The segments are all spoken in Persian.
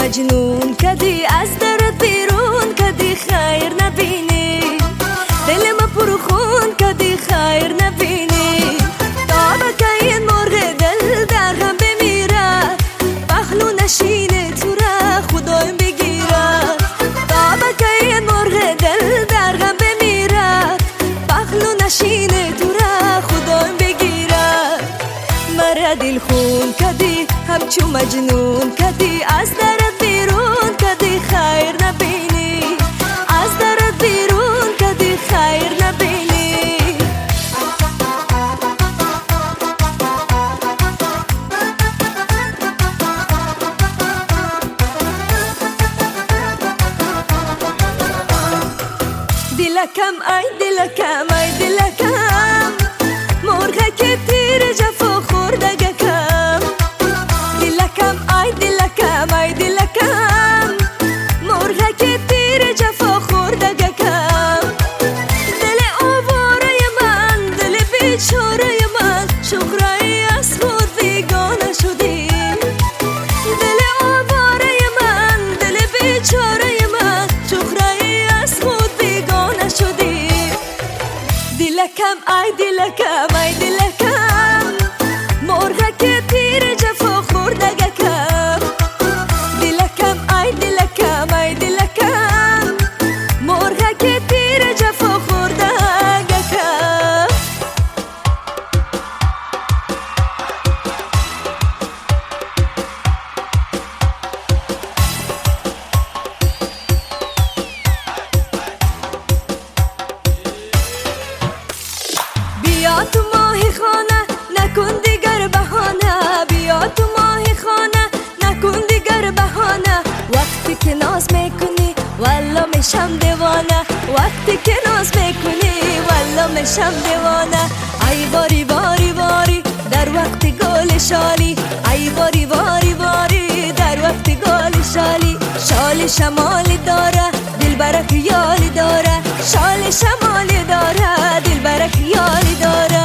مجنون کدی از درت بیرون کدی خیر نبینی دل ما پر خون کدی خیر نبینی تا که این مرغ دل در هم بمیرد پهلو نشینه تو را خدایم بگیرد تا که این مرغ دل در هم بمیرد پهلو نشینه تو را خدایم بگیرد مرا دل خون کدی همچو مجنون کدی از درت بیرون کدی خیر نبینی از درت بیرون کدی خیر نبینی دلکم ای دلکم ای دلکم مرغه که تیر جفا خوردگه کم دلکم ای دلکم ای دلکم مرغه که تیر جفا خوردگه کم دل آواره من دل بیچاره من شکرایی از خود بیگانه شدی دل آواره من دل بیچاره من شکرایی از خود بیگانه شدی دلکم ای دلکم ای دلکم مرغه که تیر جفا خوردگه کم دلکم ای دلکم ای دلکم مرغه که تیر جفا خوردگه کم بیا تو ماهی خانه نکن دیگر بهانه بیا تو ماهی خانه نکن دیگر بهانه وقتی که ناز میکنی والا میشم دیوانه وقتی که ناز میکنی والا میشم دیوانه ای باری باری باری در وقت گل شالی ای باری باری باری در وقت گل شالی شال شمالی داره دل برک یالی داره شال شمالی داره دل برک یالی داره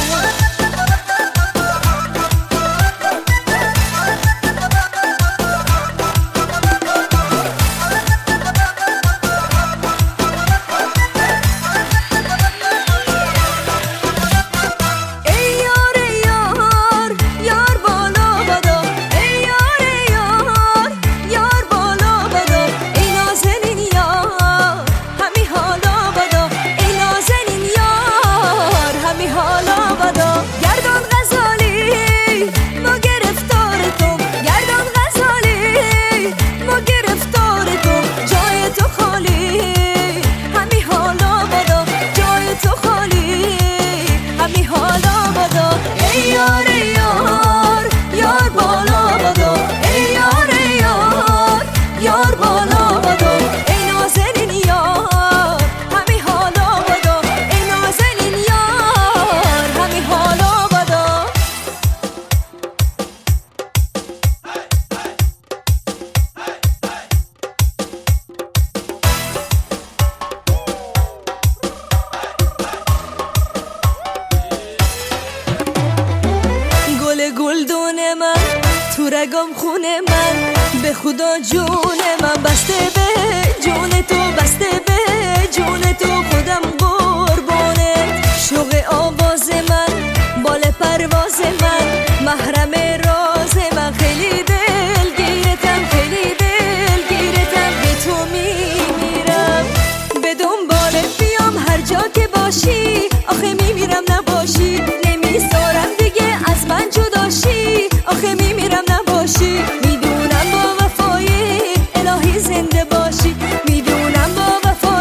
گلدون من تو رگم خونه من به خدا جون من بسته به جون تو بسته به جون تو خودم قربانت شوق آواز من بال پرواز من محرم راز من خیلی دلگیرتم خیلی دلگیرتم به تو میمیرم به دنبالت بیام هر جا که باشی آخه میمیرم نباشی نمیذارم دیگه از من جداشی آخه میمیرم نباشی میدونم با وفای الهی زنده باشی میدونم با وفای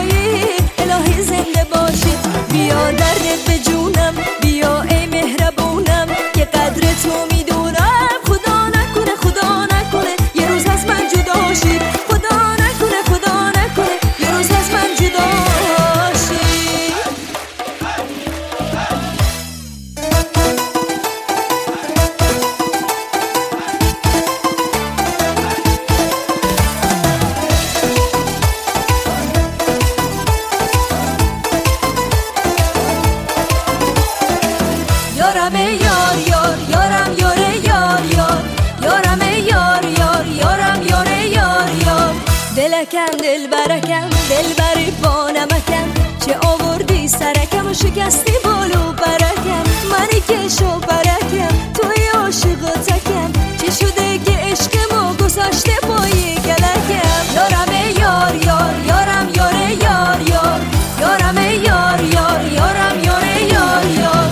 برکم دل برکم دل بری با نمکم چه آوردی سرکم و شکستی بالو برکم منی که شو برکم توی عاشق و تکم چه شده که عشق ما گذاشته پای گلکم یارم یار یار یارم یاره یار یار یارم یار یار یارم یاره یار یار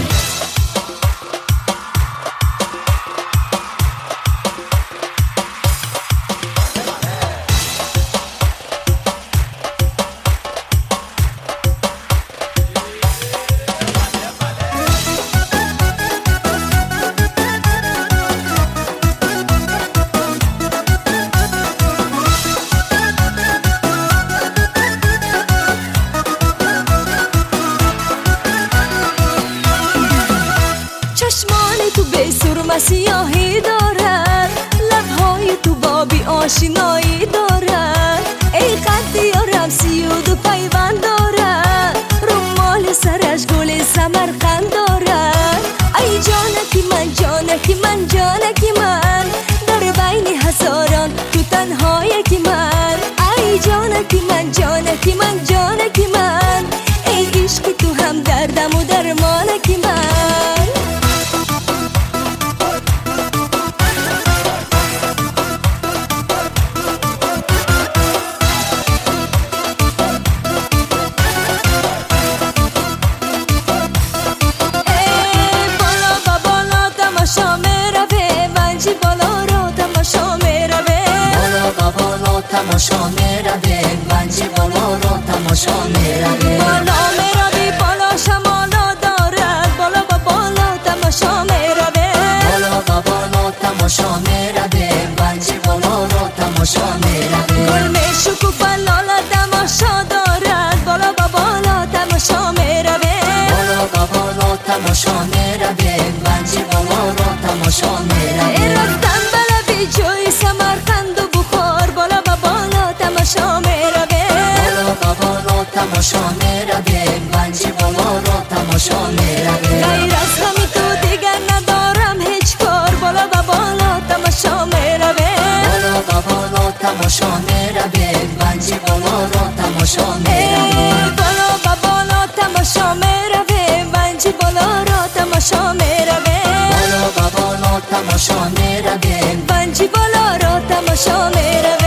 چشمان تو به سرم سیاهی دارد لبهای تو بابی آشنایی دارد ای قد یارم 32 پیوند دارد رومال سرش گل سمرقند دارد ای جانکی من جانکی من جانکی من در بین هزاران تو تنها یکی من ای جانکی من جانکی من جانکی من ای عشق تو هم دردم و درمانکی من تماشا میروه ونجی بالا را تماشا میروه بالا میروی بالا شمالا دارد بالا با بالا تماشا میروه بالا با بالا تماشا میروه ونجی بالا را تماشا میروه گل میشکوفه لالا تماشا دارد بالا با بالا تماشا میروه بالا با بالا تماشا میروه ونجی بالا را تماشا میروه رفتن بلبی جوی سمرقند و بخار بالا با بالا تماشا میروه بالا با بالا تماشا میروه ونجی بالا را تماشا میروه غیر از همین تو دیگر ندارم هیچ کار بالا با بالا تماشا میروه بالا با بالا تماشا میروه ونجی بالا را تماشا میروه بالا با بالا تماشا میروه ونجی بالا را تماشا میروه بالا با بالا تماشا میروه ونجی بالا را تماشا میروه